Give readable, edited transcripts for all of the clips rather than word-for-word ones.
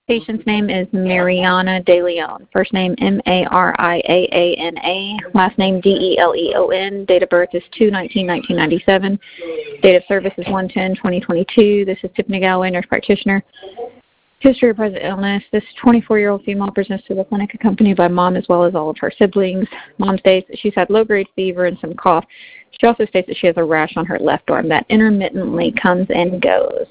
Patient's name is Mariana De Leon. First name Mariaana. Last name Deleon. Date of birth is 2/19/1997. Date of service is 1/10/2022. This is Tiffany Galloway, nurse practitioner. History of present illness. This 24-year-old female presents to the clinic accompanied by mom as well as all of her siblings. Mom states that she's had low-grade fever and some cough. She also states that she has a rash on her left arm that intermittently comes and goes.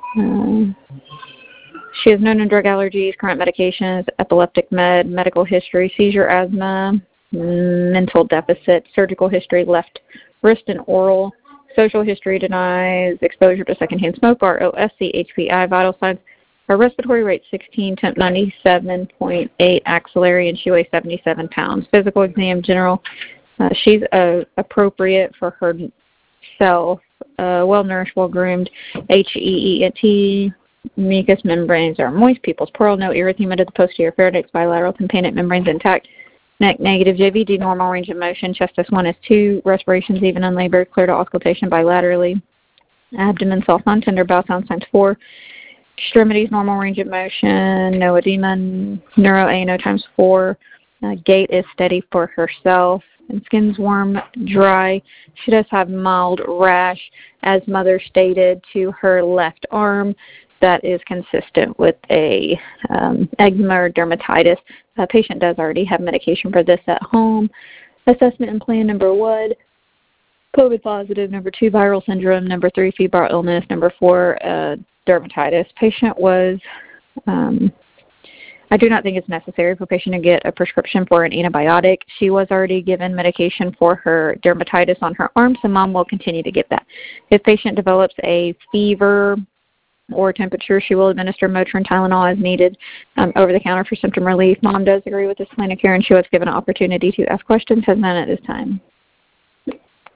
She has known drug allergies, current medications, epileptic medical history, seizure, asthma, mental deficit, surgical history, left wrist and oral, social history denies exposure to secondhand smoke, ROSC, HPI, vital signs. Her respiratory rate 16, temp 97.8, axillary, and she weighs 77 pounds. Physical exam, general. She's appropriate for herself, well-nourished, well-groomed, HEET. Mucous membranes are moist, pupils pearl, no erythema to the posterior pharynx, bilateral tympanic membranes intact, neck negative, JVD normal range of motion, chest S1, S2, respirations even unlabored, clear to auscultation bilaterally, abdomen soft, non-tender, bowel sound signs 4, extremities normal range of motion, no edema, neuro ANO times 4, gait is steady for herself, and skin's warm, dry. She does have mild rash, as mother stated, to her left arm. That is consistent with a eczema or dermatitis. The patient does already have medication for this at home. Assessment and plan: number 1, COVID positive; number 2, viral syndrome; number 3, febrile illness; number 4, dermatitis. Patient was, I do not think it's necessary for patient to get a prescription for an antibiotic. She was already given medication for her dermatitis on her arm, so mom will continue to get that. If patient develops a fever or temperature, she will administer Motrin Tylenol as needed over the counter for symptom relief. Mom does agree with this plan of care, and she was given an opportunity to ask questions, has none at this time.